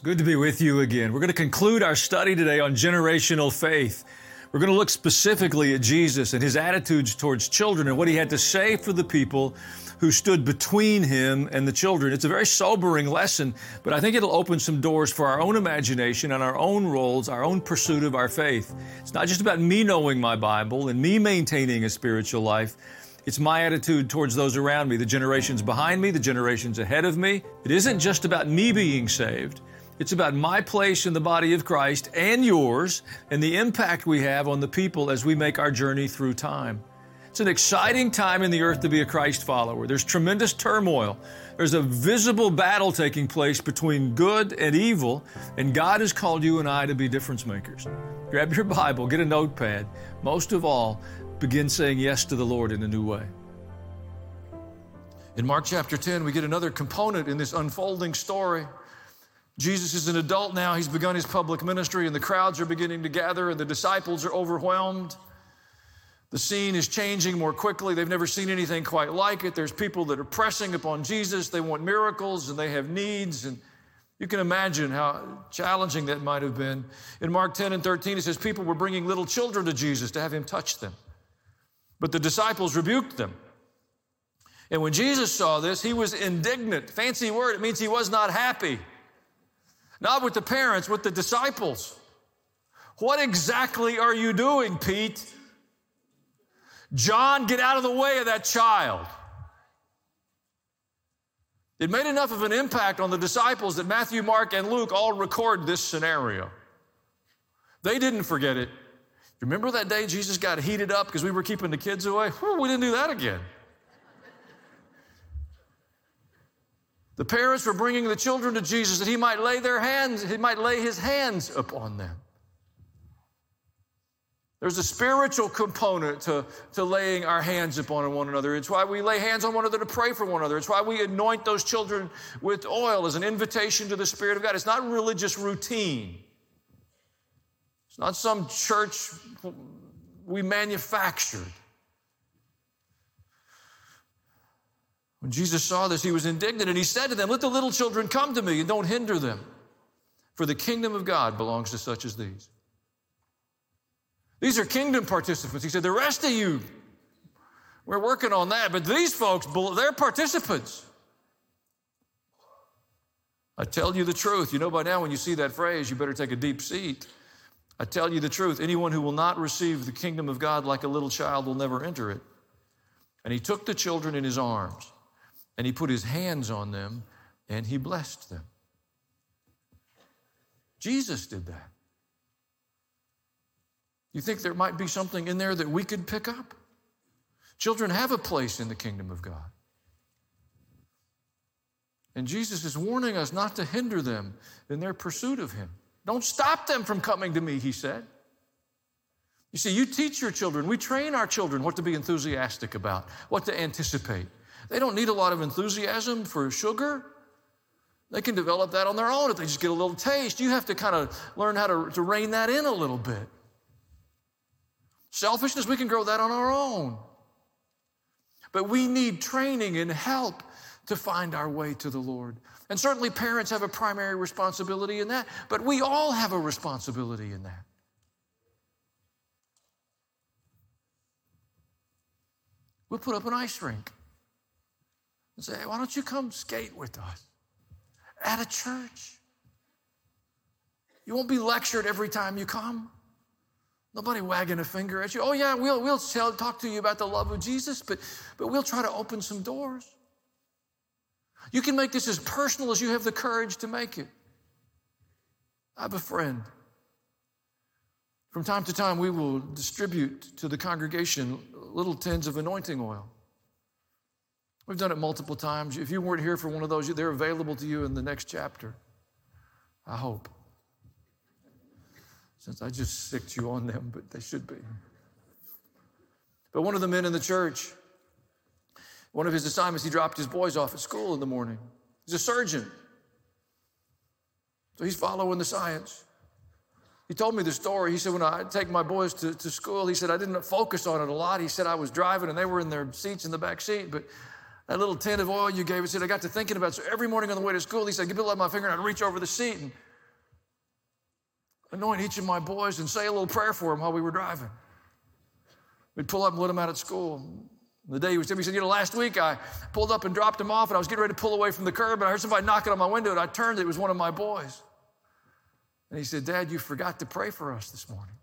Good to be with you again. We're going to conclude our study today on generational faith. We're going to look specifically at Jesus and his attitudes towards children and what he had to say for the people who stood between him and the children. It's a very sobering lesson, but I think it'll open some doors for our own imagination and our own roles, our own pursuit of our faith. It's not just about me knowing my Bible and me maintaining a spiritual life. It's my attitude towards those around me, the generations behind me, the generations ahead of me. It isn't just about me being saved. It's about my place in the body of Christ and yours and the impact we have on the people as we make our journey through time. It's an exciting time in the earth to be a Christ follower. There's tremendous turmoil. There's a visible battle taking place between good and evil, and God has called you and I to be difference makers. Grab your Bible, get a notepad. Most of all, begin saying yes to the Lord in a new way. In Mark chapter 10, we get another component in this unfolding story. Jesus is an adult now. He's begun his public ministry, and the crowds are beginning to gather, and the disciples are overwhelmed. The scene is changing more quickly. They've never seen anything quite like it. There's people that are pressing upon Jesus. They want miracles, and they have needs, and you can imagine how challenging that might have been. In Mark 10 and 13, it says people were bringing little children to Jesus to have him touch them. But the disciples rebuked them. And when Jesus saw this, he was indignant. Fancy word, it means he was not happy. Not with the parents, with the disciples. What exactly are you doing, Pete? John, get out of the way of that child. It made enough of an impact on the disciples that Matthew, Mark, and Luke all record this scenario. They didn't forget it. Remember that day Jesus got heated up because we were keeping the kids away? Whew, we didn't do that again. The parents were bringing the children to Jesus that he might lay his hands upon them. There's a spiritual component to laying our hands upon one another. It's why we lay hands on one another to pray for one another. It's why we anoint those children with oil as an invitation to the Spirit of God. It's not religious routine. It's not some church we manufactured. When Jesus saw this, he was indignant, and he said to them, "Let the little children come to me and don't hinder them, for the kingdom of God belongs to such as these." These are kingdom participants. He said, the rest of you, we're working on that, but these folks, they're participants. I tell you the truth. You know by now when you see that phrase, you better take a deep seat. I tell you the truth. Anyone who will not receive the kingdom of God like a little child will never enter it. And he took the children in his arms, and he put his hands on them, and he blessed them. Jesus did that. You think there might be something in there that we could pick up? Children have a place in the kingdom of God. And Jesus is warning us not to hinder them in their pursuit of him. Don't stop them from coming to me, he said. You see, you teach your children, we train our children what to be enthusiastic about, what to anticipate. They don't need a lot of enthusiasm for sugar. They can develop that on their own if they just get a little taste. You have to kind of learn how to rein that in a little bit. Selfishness, we can grow that on our own. But we need training and help to find our way to the Lord. And certainly parents have a primary responsibility in that, but we all have a responsibility in that. We'll put up an ice rink and say, why don't you come skate with us at a church? You won't be lectured every time you come. Nobody wagging a finger at you. Oh yeah, we'll talk to you about the love of Jesus, but we'll try to open some doors. You can make this as personal as you have the courage to make it. I have a friend. From time to time, we will distribute to the congregation little tins of anointing oil. We've done it multiple times. If you weren't here for one of those, they're available to you in the next chapter. I hope. Since I just sicked you on them, but they should be. But one of the men in the church, one of his assignments, he dropped his boys off at school in the morning. He's a surgeon. So he's following the science. He told me the story. He said, when I take my boys to school, he said, I didn't focus on it a lot. He said, I was driving and they were in their seats in the back seat, but that little tin of oil you gave, he said, I got to thinking about it. So every morning on the way to school, he said, I'd give it my finger and I'd reach over the seat and anoint each of my boys and say a little prayer for them while we were driving. We'd pull up and let them out at school. The day he was, he said, last week I pulled up and dropped him off, and I was getting ready to pull away from the curb, and I heard somebody knocking on my window, and I turned, it was one of my boys. And he said, Dad, you forgot to pray for us this morning.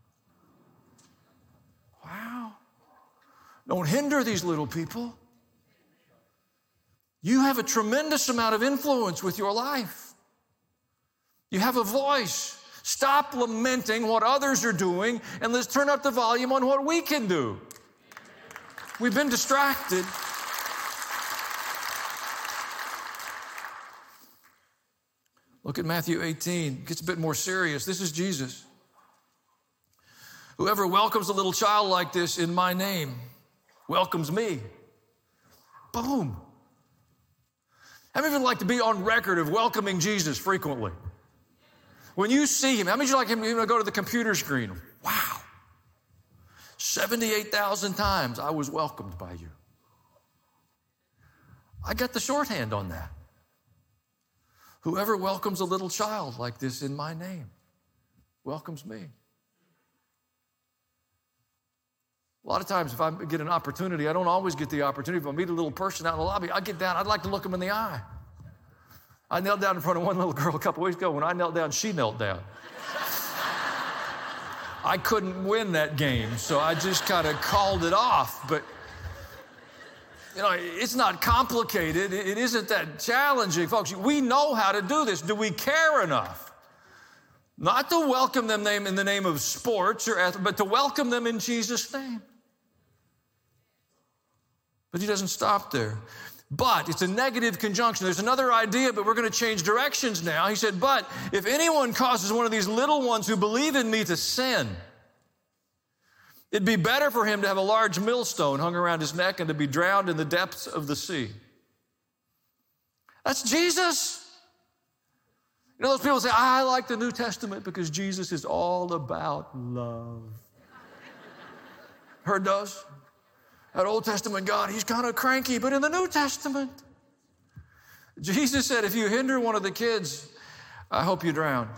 Wow. Don't hinder these little people. You have a tremendous amount of influence with your life. You have a voice. Stop lamenting what others are doing, and let's turn up the volume on what we can do. We've been distracted. Look at Matthew 18. It gets a bit more serious. This is Jesus. Whoever welcomes a little child like this in my name welcomes me. Boom. How many of you like to be on record of welcoming Jesus frequently? When you see him, how many of you like him to go to the computer screen? Wow. 78,000 times I was welcomed by you. I got the shorthand on that. Whoever welcomes a little child like this in my name welcomes me. A lot of times if I get an opportunity, I don't always get the opportunity. If I meet a little person out in the lobby, I get down, I'd like to look them in the eye. I knelt down in front of one little girl a couple weeks ago. When I knelt down, she knelt down. I couldn't win that game, so I just kind of called it off. But, it's not complicated. It isn't that challenging, folks. We know how to do this. Do we care enough? Not to welcome them in the name of sports but to welcome them in Jesus' name. But he doesn't stop there. But it's a negative conjunction. There's another idea, but we're going to change directions now. He said, but if anyone causes one of these little ones who believe in me to sin, it'd be better for him to have a large millstone hung around his neck and to be drowned in the depths of the sea. That's Jesus. Those people say, I like the New Testament because Jesus is all about love. Heard those? That Old Testament God, he's kind of cranky, but in the New Testament, Jesus said, if you hinder one of the kids, I hope you drown.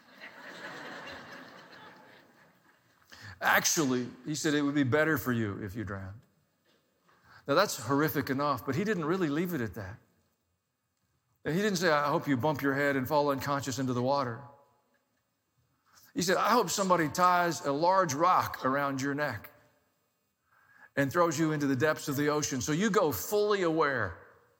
Actually, he said it would be better for you if you drowned. Now that's horrific enough, but he didn't really leave it at that. He didn't say, I hope you bump your head and fall unconscious into the water. He said, I hope somebody ties a large rock around your neck and throws you into the depths of the ocean so you go fully aware.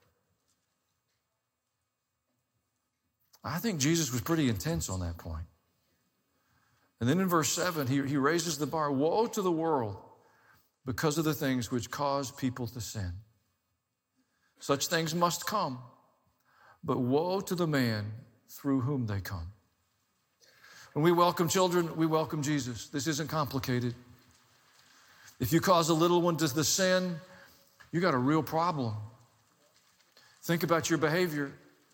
I think Jesus was pretty intense on that point. And then in verse 7, he raises the bar. Woe to the world because of the things which cause people to sin. Such things must come, but woe to the man through whom they come. When we welcome children, we welcome Jesus. This isn't complicated. If you cause a little one to the sin, you got a real problem. Think about your behavior.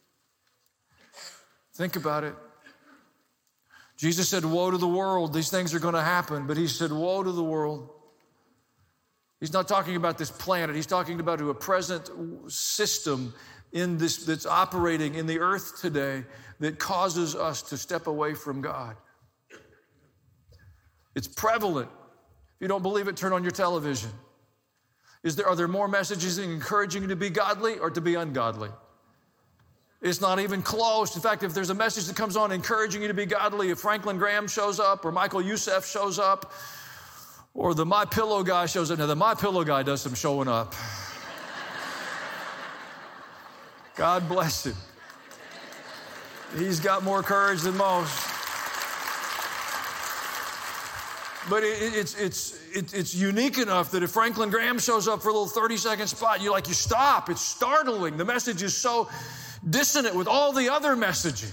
Think about it. Jesus said, woe to the world. These things are going to happen, but he said, woe to the world. He's not talking about this planet. He's talking about a present system in this that's operating in the earth today that causes us to step away from God. It's prevalent. If you don't believe it, turn on your television. Are there more messages encouraging you to be godly or to be ungodly? It's not even close. In fact, if there's a message that comes on encouraging you to be godly, if Franklin Graham shows up or Michael Youssef shows up or the My Pillow guy shows up. Now, the My Pillow guy does some showing up. God bless him. He's got more courage than most. But it's unique enough that if Franklin Graham shows up for a little 30-second spot, you stop. It's startling. The message is so dissonant with all the other messaging.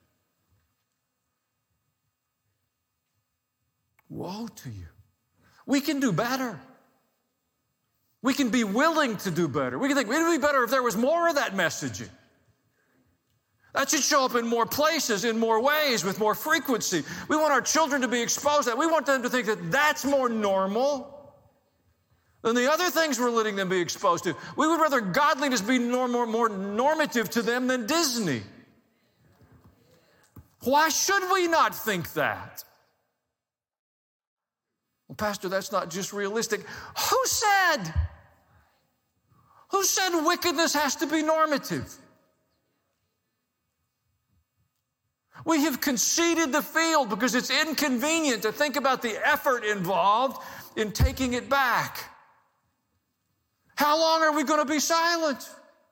Woe to you. We can do better. We can be willing to do better. We can think, it would be better if there was more of that messaging. That should show up in more places, in more ways, with more frequency. We want our children to be exposed to that. We want them to think that that's more normal than the other things we're letting them be exposed to. We would rather godliness be more normative to them than Disney. Why should we not think that? Well, Pastor, that's not just realistic. Who said? Who said wickedness has to be normative? We have conceded the field because it's inconvenient to think about the effort involved in taking it back. How long are we going to be silent?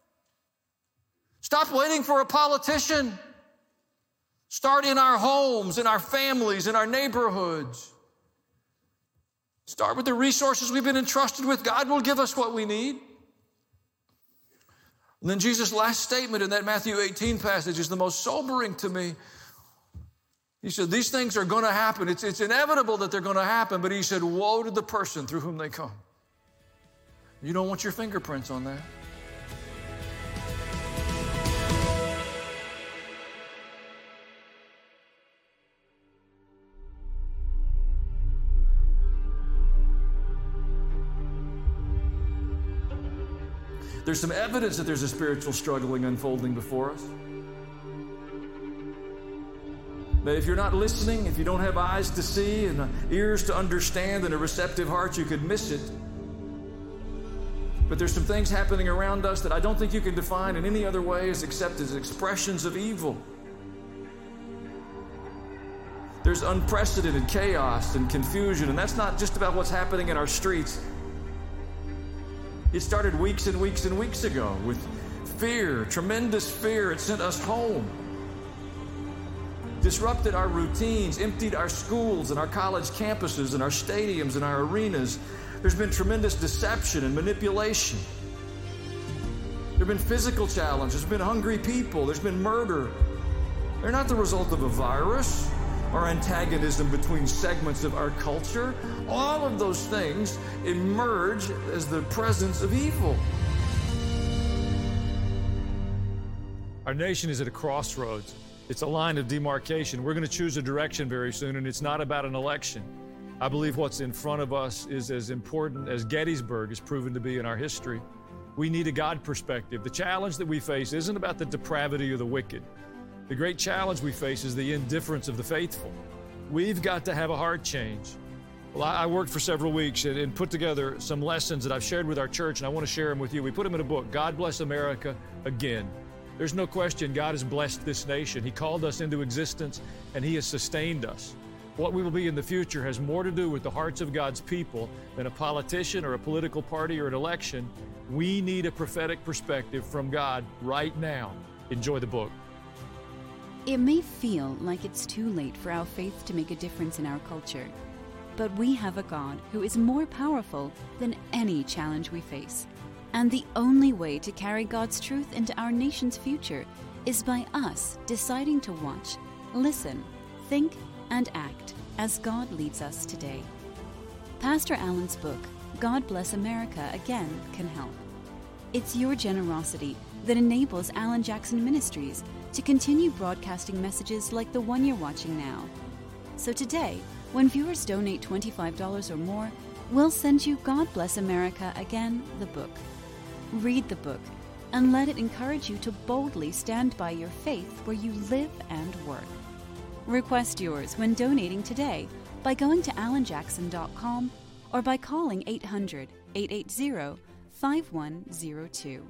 Stop waiting for a politician. Start in our homes, in our families, in our neighborhoods. Start with the resources we've been entrusted with. God will give us what we need. And then Jesus' last statement in that Matthew 18 passage is the most sobering to me. He said, these things are going to happen. It's inevitable that they're going to happen. But he said, woe to the person through whom they come. You don't want your fingerprints on that. There's some evidence that there's a spiritual struggling unfolding before us. But if you're not listening, if you don't have eyes to see and ears to understand and a receptive heart, you could miss it. But there's some things happening around us that I don't think you can define in any other way except as expressions of evil. There's unprecedented chaos and confusion, and that's not just about what's happening in our streets. It started weeks and weeks and weeks ago with fear, tremendous fear. It sent us home, disrupted our routines, emptied our schools and our college campuses and our stadiums and our arenas. There's been tremendous deception and manipulation. There have been physical challenges. There's been hungry people. There's been murder. They're not the result of a virus or antagonism between segments of our culture. All of those things emerge as the presence of evil. Our nation is at a crossroads. It's a line of demarcation. We're going to choose a direction very soon, and it's not about an election. I believe what's in front of us is as important as Gettysburg has proven to be in our history. We need a God perspective. The challenge that we face isn't about the depravity of the wicked. The great challenge we face is the indifference of the faithful. We've got to have a heart change. Well, I worked for several weeks and put together some lessons that I've shared with our church, and I want to share them with you. We put them in a book, God Bless America Again. There's no question God has blessed this nation. He called us into existence, and He has sustained us. What we will be in the future has more to do with the hearts of God's people than a politician or a political party or an election. We need a prophetic perspective from God right now. Enjoy the book. It may feel like it's too late for our faith to make a difference in our culture, but we have a God who is more powerful than any challenge we face. And the only way to carry God's truth into our nation's future is by us deciding to watch, listen, think, and act as God leads us today. Pastor Allen's book, God Bless America Again, can help. It's your generosity that enables Alan Jackson Ministries to continue broadcasting messages like the one you're watching now. So today, when viewers donate $25 or more, we'll send you God Bless America Again, the book. Read the book and let it encourage you to boldly stand by your faith where you live and work. Request yours when donating today by going to alanjackson.com or by calling 800-880-5102.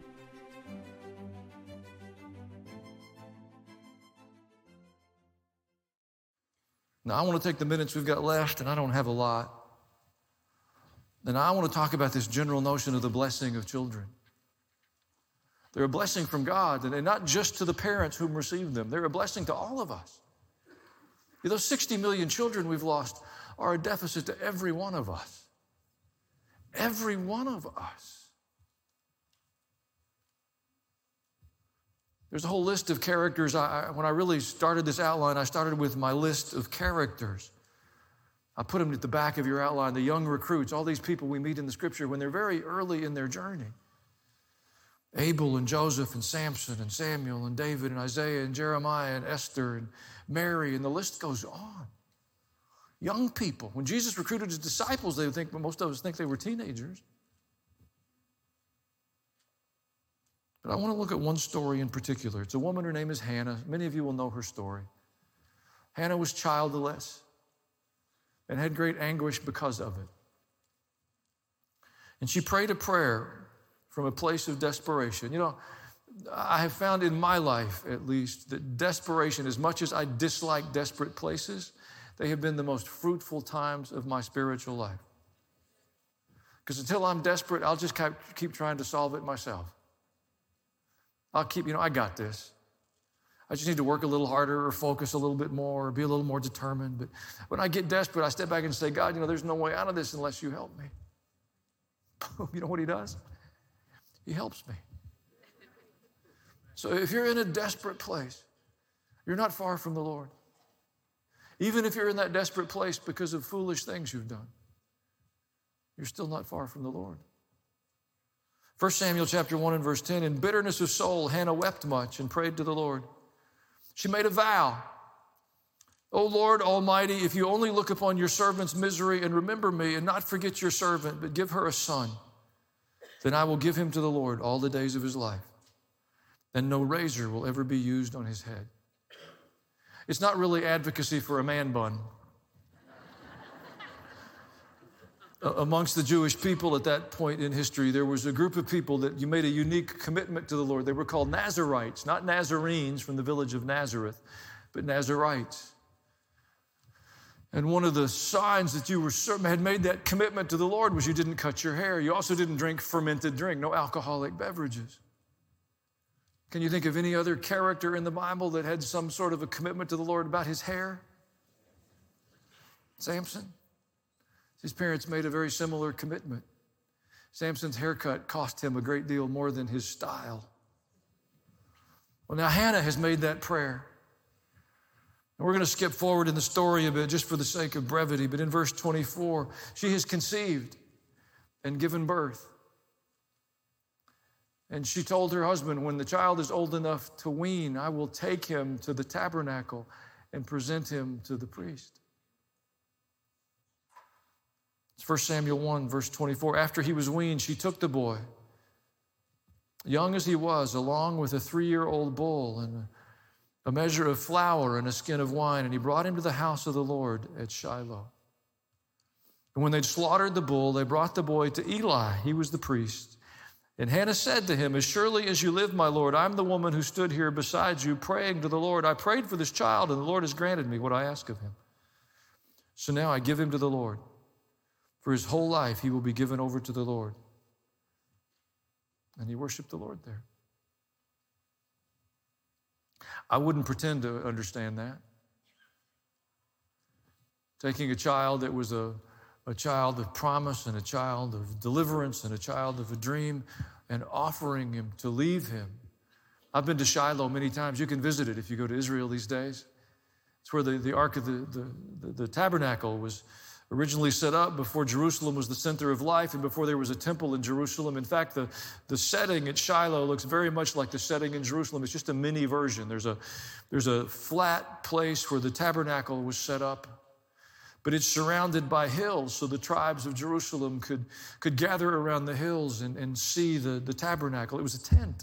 Now, I want to take the minutes we've got left, and I don't have a lot. And I want to talk about this general notion of the blessing of children. They're a blessing from God, and not just to the parents whom received them. They're a blessing to all of us. Those 60 million children we've lost are a deficit to every one of us. Every one of us. There's a whole list of characters. When I really started this outline, I started with my list of characters. I put them at the back of your outline, the young recruits, all these people we meet in the Scripture when they're very early in their journey. Abel and Joseph and Samson and Samuel and David and Isaiah and Jeremiah and Esther and Mary, and the list goes on. Young people. When Jesus recruited His disciples, most of us think they were teenagers. But I want to look at one story in particular. It's a woman, her name is Hannah. Many of you will know her story. Hannah was childless. and had great anguish because of it. And she prayed a prayer from a place of desperation. You know, I have found in my life, at least, that desperation, as much as I dislike desperate places, they have been the most fruitful times of my spiritual life. Because until I'm desperate, I'll just keep trying to solve it myself. I'll keep, I got this. I just need to work a little harder or focus a little bit more or be a little more determined. But when I get desperate, I step back and say, God, there's no way out of this unless you help me. You know what he does? He helps me. So if you're in a desperate place, you're not far from the Lord. Even if you're in that desperate place because of foolish things you've done, you're still not far from the Lord. 1 Samuel chapter 1 and verse 10, in bitterness of soul, Hannah wept much and prayed to the Lord. She made a vow. O Lord Almighty, if you only look upon your servant's misery and remember me and not forget your servant, but give her a son, then I will give him to the Lord all the days of his life, and no razor will ever be used on his head. It's not really advocacy for a man bun. Amongst the Jewish people at that point in history, there was a group of people that you made a unique commitment to the Lord. They were called Nazarites, not Nazarenes from the village of Nazareth, but Nazarites. And one of the signs that you had made that commitment to the Lord was you didn't cut your hair. You also didn't drink fermented drink, no alcoholic beverages. Can you think of any other character in the Bible that had some sort of a commitment to the Lord about his hair? Samson. His parents made a very similar commitment. Samson's haircut cost him a great deal more than his style. Well, now Hannah has made that prayer. And we're going to skip forward in the story a bit just for the sake of brevity. But in verse 24, she has conceived and given birth. And she told her husband, when the child is old enough to wean, I will take him to the tabernacle and present him to the priest. It's 1 Samuel 1, verse 24. After he was weaned, she took the boy, young as he was, along with a 3-year-old bull and a measure of flour and a skin of wine, and he brought him to the house of the Lord at Shiloh. And when they'd slaughtered the bull, they brought the boy to Eli. He was the priest. And Hannah said to him, as surely as you live, my Lord, I'm the woman who stood here beside you praying to the Lord. I prayed for this child, and the Lord has granted me what I ask of him. So now I give him to the Lord. For his whole life, he will be given over to the Lord. And he worshiped the Lord there. I wouldn't pretend to understand that. Taking a child that was a child of promise and a child of deliverance and a child of a dream and offering him to leave him. I've been to Shiloh many times. You can visit it if you go to Israel these days. It's where the Ark of the Tabernacle was originally set up before Jerusalem was the center of life and before there was a temple in Jerusalem. In fact, the setting at Shiloh looks very much like the setting in Jerusalem. It's just a mini version. There's a flat place where the tabernacle was set up, but it's surrounded by hills, so the tribes of Jerusalem could gather around the hills and see the tabernacle. It was a tent.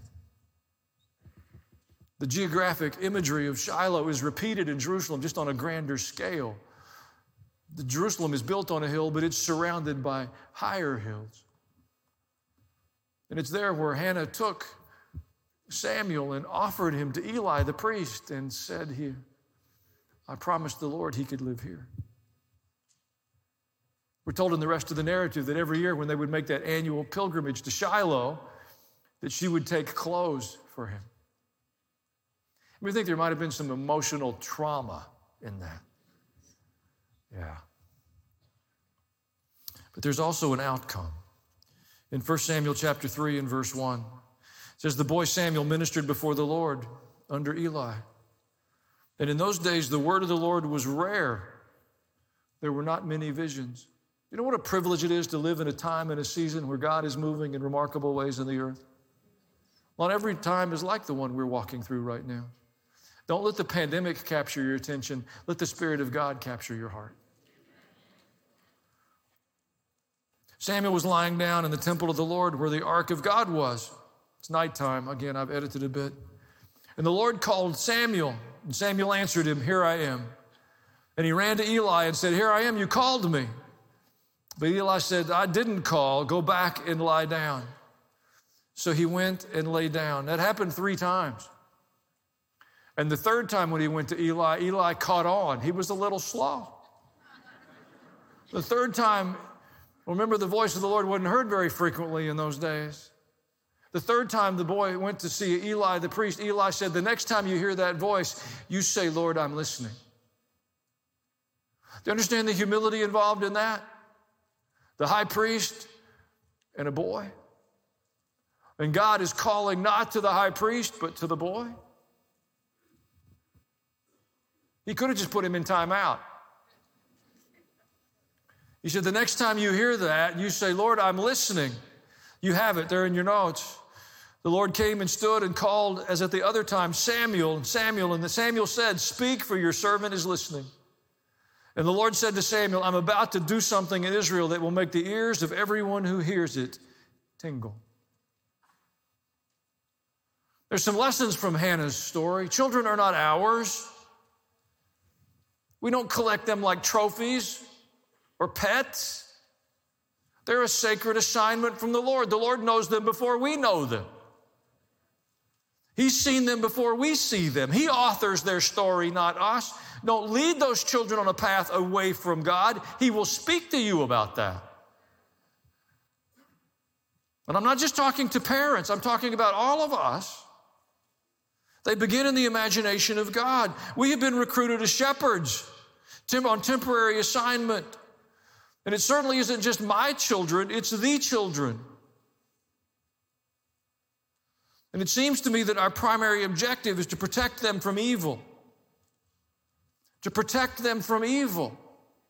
The geographic imagery of Shiloh is repeated in Jerusalem just on a grander scale. The Jerusalem is built on a hill, but it's surrounded by higher hills. And it's there where Hannah took Samuel and offered him to Eli the priest and said, I promised the Lord he could live here. We're told in the rest of the narrative that every year when they would make that annual pilgrimage to Shiloh, that she would take clothes for him. I think there might have been some emotional trauma in that. Yeah. But there's also an outcome. In 1 Samuel chapter 3 and verse 1, it says, the boy Samuel ministered before the Lord under Eli. And in those days, the word of the Lord was rare. There were not many visions. You know what a privilege it is to live in a time and a season where God is moving in remarkable ways in the earth? Not every time is like the one we're walking through right now. Don't let the pandemic capture your attention. Let the Spirit of God capture your heart. Samuel was lying down in the temple of the Lord where the ark of God was. It's nighttime. Again, I've edited a bit. And the Lord called Samuel, and Samuel answered him, here I am. And he ran to Eli and said, "Here I am, you called me." But Eli said, "I didn't call, go back and lie down." So he went and lay down. That happened 3 times. And the 3rd time when he went to Eli, Eli caught on. He was a little slow. The 3rd time, remember, the voice of the Lord wasn't heard very frequently in those days. The 3rd time the boy went to see Eli, the priest, Eli said, "The next time you hear that voice, you say, 'Lord, I'm listening.'" Do you understand the humility involved in that? The high priest and a boy. And God is calling not to the high priest, but to the boy. He could have just put him in timeout. He said, "The next time you hear that, you say, 'Lord, I'm listening.'" You have it there in your notes. The Lord came and stood and called, as at the other time, Samuel, and Samuel said, "Speak, for your servant is listening." And the Lord said to Samuel, "I'm about to do something in Israel that will make the ears of everyone who hears it tingle." There's some lessons from Hannah's story. Children are not ours. We don't collect them like trophies or pets. They're a sacred assignment from the Lord. The Lord knows them before we know them. He's seen them before we see them. He authors their story, not us. Don't lead those children on a path away from God. He will speak to you about that. And I'm not just talking to parents. I'm talking about all of us. They begin in the imagination of God. We have been recruited as shepherds on temporary assignment. And it certainly isn't just my children, it's the children. And it seems to me that our primary objective is to protect them from evil. To protect them from evil.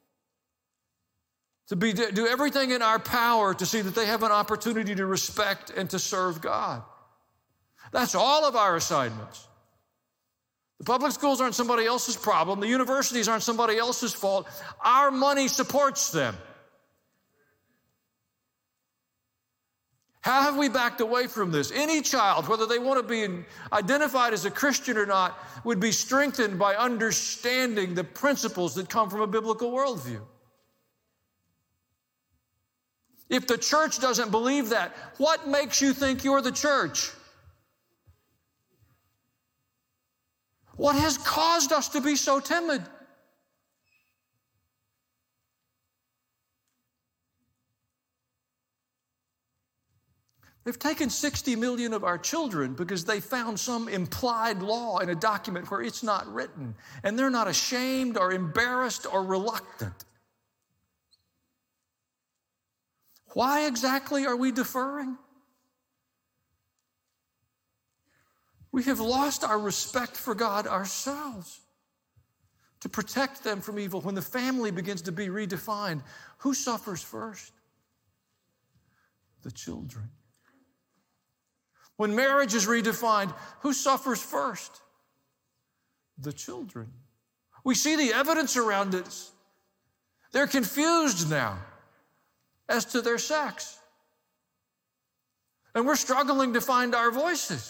To do everything in our power to see that they have an opportunity to respect and to serve God. That's all of our assignments. The public schools aren't somebody else's problem. The universities aren't somebody else's fault. Our money supports them. How have we backed away from this? Any child, whether they want to be identified as a Christian or not, would be strengthened by understanding the principles that come from a biblical worldview. If the church doesn't believe that, what makes you think you're the church? What has caused us to be so timid? They've taken 60 million of our children because they found some implied law in a document where it's not written, and they're not ashamed or embarrassed or reluctant. Why exactly are we deferring? We have lost our respect for God ourselves to protect them from evil. When the family begins to be redefined, who suffers first? The children. When marriage is redefined, who suffers first? The children. We see the evidence around us. They're confused now as to their sex. And we're struggling to find our voices.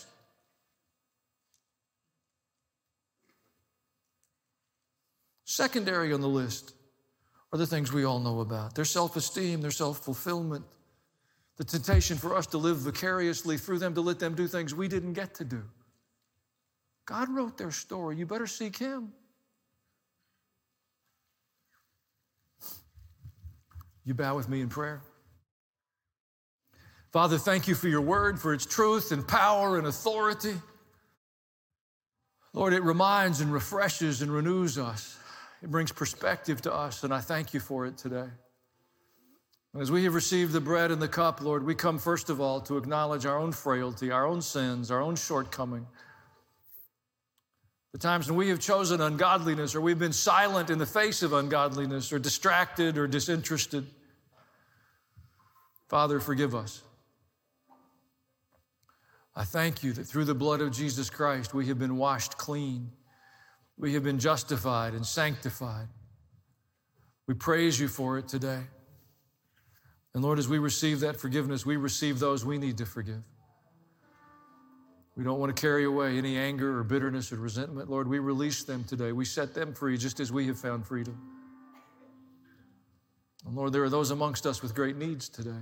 Secondary on the list are the things we all know about. Their self-esteem, their self-fulfillment, the temptation for us to live vicariously through them, to let them do things we didn't get to do. God wrote their story. You better seek Him. You bow with me in prayer. Father, thank you for your word, for its truth and power and authority. Lord, it reminds and refreshes and renews us. It brings perspective to us, and I thank you for it today. And as we have received the bread and the cup, Lord, we come first of all to acknowledge our own frailty, our own sins, our own shortcoming. The times when we have chosen ungodliness, or we've been silent in the face of ungodliness, or distracted or disinterested. Father, forgive us. I thank you that through the blood of Jesus Christ, we have been washed clean. We have been justified and sanctified. We praise you for it today. And Lord, as we receive that forgiveness, we receive those we need to forgive. We don't want to carry away any anger or bitterness or resentment. Lord, we release them today. We set them free just as we have found freedom. And Lord, there are those amongst us with great needs today.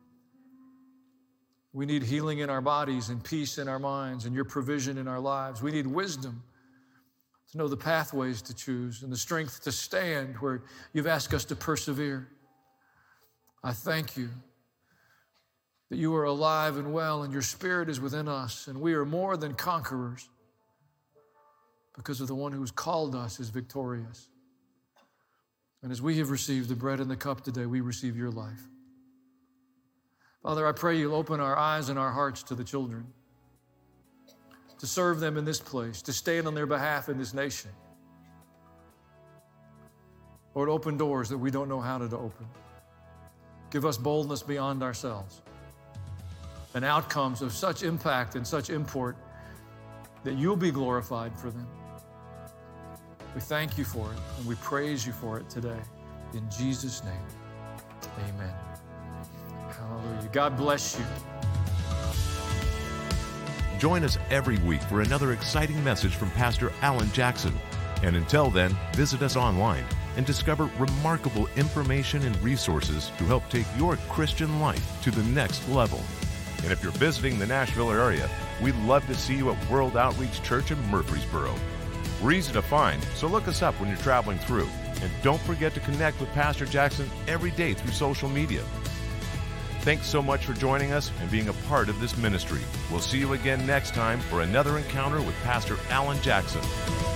We need healing in our bodies and peace in our minds and your provision in our lives. We need wisdom to know the pathways to choose and the strength to stand where you've asked us to persevere. I thank you that you are alive and well and your Spirit is within us, and we are more than conquerors because of the one who's called us is victorious. And as we have received the bread and the cup today, we receive your life. Father, I pray you'll open our eyes and our hearts to the children, to serve them in this place, to stand on their behalf in this nation. Lord, open doors that we don't know how to open. Give us boldness beyond ourselves and outcomes of such impact and such import that you'll be glorified for them. We thank you for it and we praise you for it today. In Jesus' name, amen. Hallelujah. God bless you. Join us every week for another exciting message from Pastor Alan Jackson. And until then, visit us online and discover remarkable information and resources to help take your Christian life to the next level. And if you're visiting the Nashville area, we'd love to see you at World Outreach Church in Murfreesboro. We're easy to find, so look us up when you're traveling through. And don't forget to connect with Pastor Jackson every day through social media. Thanks so much for joining us and being a part of this ministry. We'll see you again next time for another encounter with Pastor Alan Jackson.